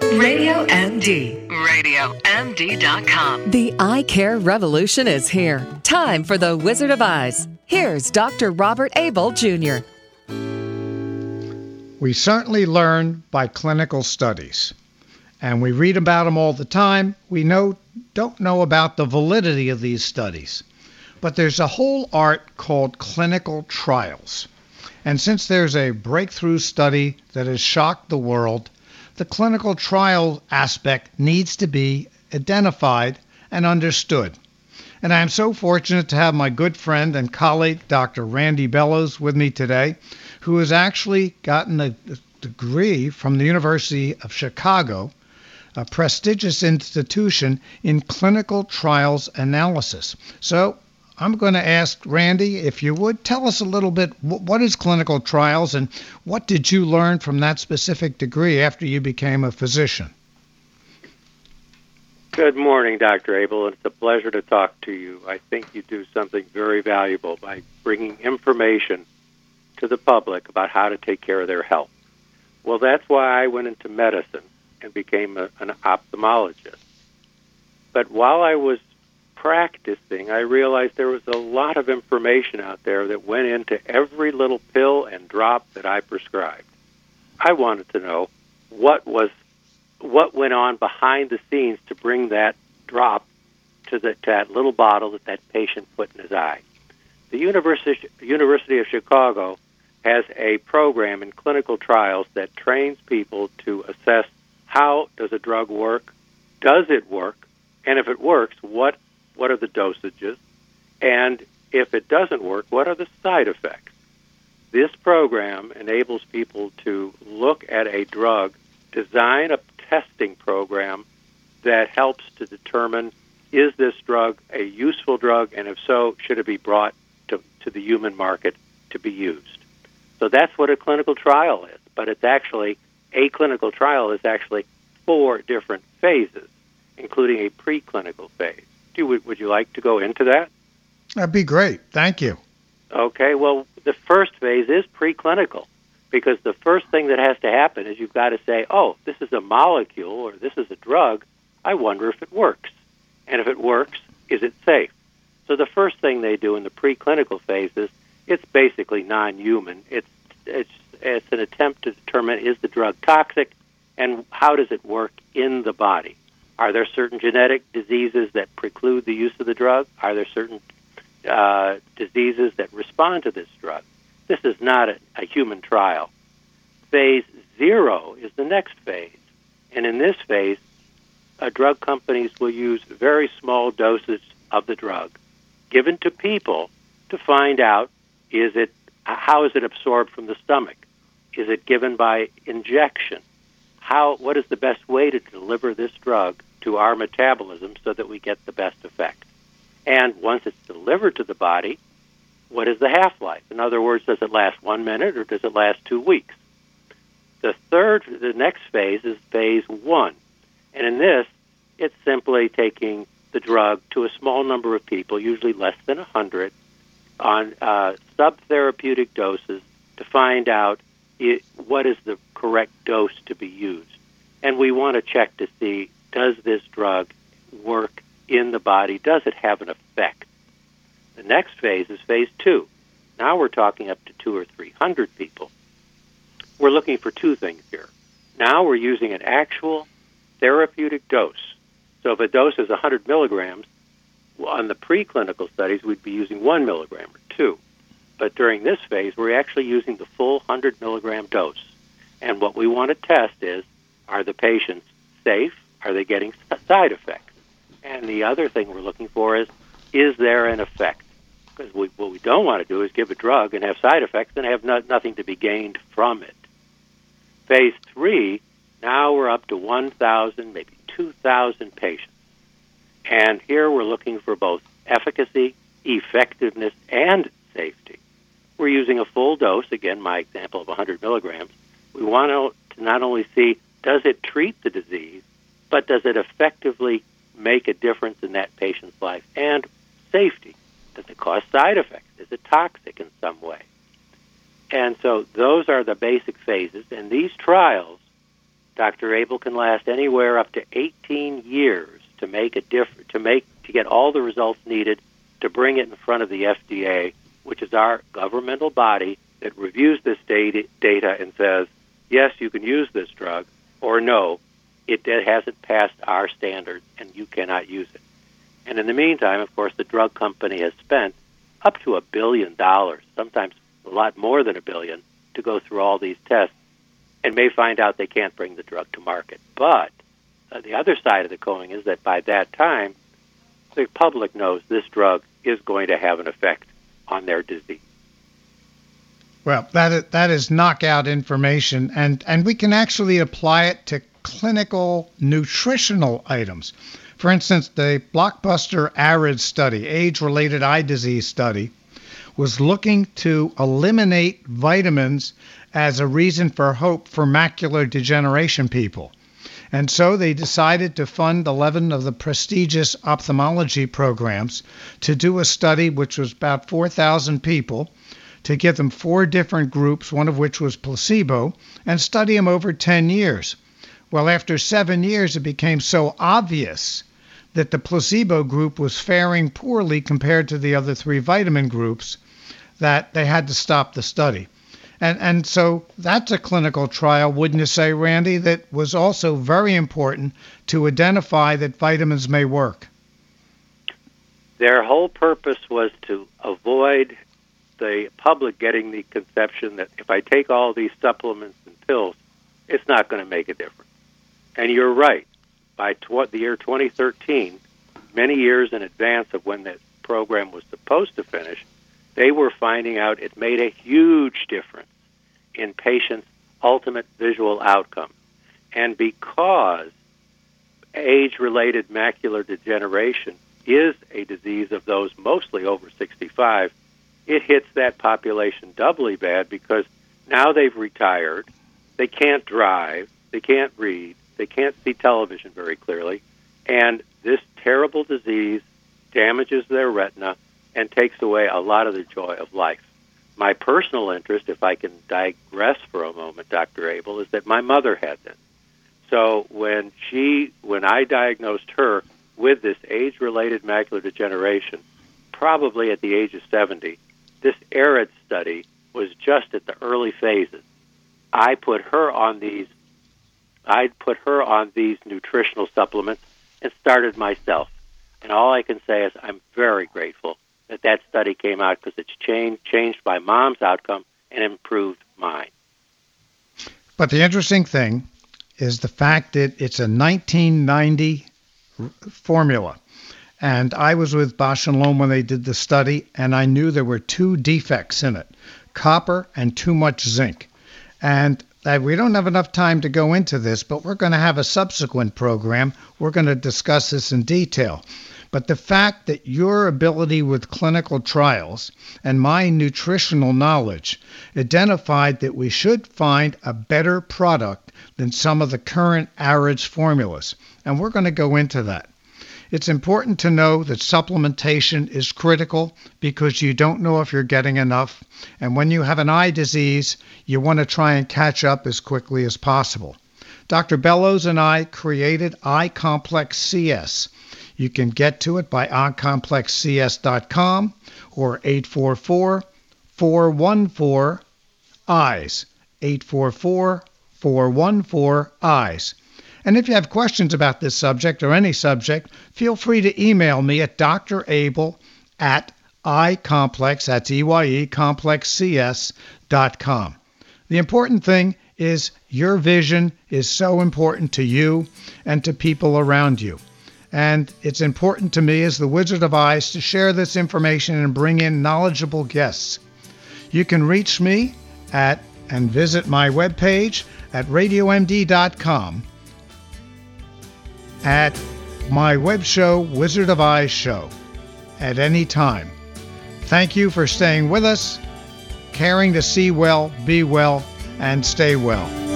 Radio MD. RadioMD.com. The eye care revolution is here. Time for the Wizard of Eyes. Here's Dr. Robert Abel Jr. We certainly learn by clinical studies, and we read about them all the time. We don't know about the validity of these studies, but there's a whole art called clinical trials. And since there's a breakthrough study that has shocked the world, the clinical trial aspect needs to be identified and understood. And I am so fortunate to have my good friend and colleague, Dr. Randy Bellows, with me today, who has actually gotten a degree from the University of Chicago, a prestigious institution in clinical trials analysis. So I'm going to ask Randy, if you would, tell us a little bit, what is clinical trials and what did you learn from that specific degree after you became a physician? Good morning, Dr. Abel. It's a pleasure to talk to you. I think you do something very valuable by bringing information to the public about how to take care of their health. Well, that's why I went into medicine and became an ophthalmologist. But while I was practicing, I realized there was a lot of information out there that went into every little pill and drop that I prescribed. I wanted to know what went on behind the scenes to bring that drop to that little bottle that patient put in his eye. The University of Chicago has a program in clinical trials that trains people to assess how does a drug work, does it work, and if it works, what are the dosages, and if it doesn't work, what are the side effects? This program enables people to look at a drug, design a testing program that helps to determine, is this drug a useful drug, and if so, should it be brought to the human market to be used? So that's what a clinical trial is, but it's actually, a clinical trial is actually 4 different phases, including a preclinical phase. Would you like to go into that? That'd be great. Thank you. Okay, well, the first phase is preclinical, because the first thing that has to happen is you've got to say, oh, this is a molecule or this is a drug. I wonder if it works. And if it works, is it safe? So the first thing they do in the preclinical phase is it's basically non-human. It's an attempt to determine, is the drug toxic and how does it work in the body? Are there certain genetic diseases that preclude the use of the drug? Are there certain diseases that respond to this drug? This is not a human trial. Phase 0 is the next phase. And in this phase, drug companies will use very small doses of the drug given to people to find out, how is it absorbed from the stomach? Is it given by injection? What is the best way to deliver this drug to our metabolism so that we get the best effect? And once it's delivered to the body, what is the half-life? In other words, does it last 1 minute or does it last 2 weeks? The next phase is phase 1. And in this, it's simply taking the drug to a small number of people, usually less than 100, on subtherapeutic doses to find out what is the correct dose to be used. And we want to check to see, does this drug work in the body? Does it have an effect? The next phase is phase 2. Now we're talking up to 200 or 300 people. We're looking for 2 things here. Now we're using an actual therapeutic dose. So if a dose is 100 milligrams, on the preclinical studies, we'd be using 1 milligram or 2. But during this phase, we're actually using the full 100 milligram dose. And what we want to test is, are the patients safe? Are they getting side effects? And the other thing we're looking for is there an effect? Because what we don't want to do is give a drug and have side effects and have nothing to be gained from it. Phase 3, now we're up to 1,000, maybe 2,000 patients. And here we're looking for both efficacy, effectiveness, and safety. We're using a full dose, again, my example of 100 milligrams. We want to not only see, does it treat the disease, but does it effectively make a difference in that patient's life? And safety. Does it cause side effects? Is it toxic in some way? And so those are the basic phases. And these trials Dr. Abel, can last anywhere up to 18 years to make to get all the results needed to bring it in front of the FDA, which is our governmental body that reviews this data and says, yes, you can use this drug, or no, it hasn't passed our standards and you cannot use it. And in the meantime, of course, the drug company has spent up to $1 billion, sometimes a lot more than $1 billion, to go through all these tests and may find out they can't bring the drug to market. But the other side of the coin is that by that time, the public knows this drug is going to have an effect on their disease. Well, that is knockout information, and we can actually apply it to clinical nutritional items. For instance, the blockbuster ARID study, age-related eye disease study, was looking to eliminate vitamins as a reason for hope for macular degeneration people. And so they decided to fund 11 of the prestigious ophthalmology programs to do a study which was about 4,000 people, to give them 4 different groups, one of which was placebo, and study them over 10 years. Well, after 7 years, it became so obvious that the placebo group was faring poorly compared to the other 3 vitamin groups that they had to stop the study. And so that's a clinical trial, wouldn't you say, Randy, that was also very important to identify that vitamins may work? Their whole purpose was to avoid the public getting the conception that if I take all these supplements and pills, it's not going to make a difference. And you're right. By the year 2013, many years in advance of when the program was supposed to finish, they were finding out it made a huge difference in patients' ultimate visual outcome. And because age-related macular degeneration is a disease of those mostly over 65, it hits that population doubly bad because now they've retired, they can't drive, they can't read, they can't see television very clearly, and this terrible disease damages their retina and takes away a lot of the joy of life. My personal interest, if I can digress for a moment, Dr. Abel, is that my mother had this. So when I diagnosed her with this age-related macular degeneration, probably at the age of 70, this ARID study was just at the early phases. I put her on these nutritional supplements and started myself. And all I can say is I'm very grateful that study came out because it's changed my mom's outcome and improved mine. But the interesting thing is the fact that it's a 1990 formula. And I was with Bausch & Lomb when they did the study, and I knew there were 2 defects in it, copper and too much zinc. And we don't have enough time to go into this, but we're going to have a subsequent program. We're going to discuss this in detail. But the fact that your ability with clinical trials and my nutritional knowledge identified that we should find a better product than some of the current ARIDS formulas. And we're going to go into that. It's important to know that supplementation is critical because you don't know if you're getting enough. And when you have an eye disease, you want to try and catch up as quickly as possible. Dr. Bellows and I created iComplex CS. You can get to it by iComplexCS.com or 844-414-EYES, 844-414-EYES. And if you have questions about this subject or any subject, feel free to email me at drabel@iComplex, that's EYE, complexcs.com. The important thing is your vision is so important to you and to people around you. And it's important to me as the Wizard of Eyes to share this information and bring in knowledgeable guests. You can reach me and visit my webpage at radiomd.com at my web show, Wizard of Eyes Show, at any time. Thank you for staying with us, caring to see well, be well, and stay well.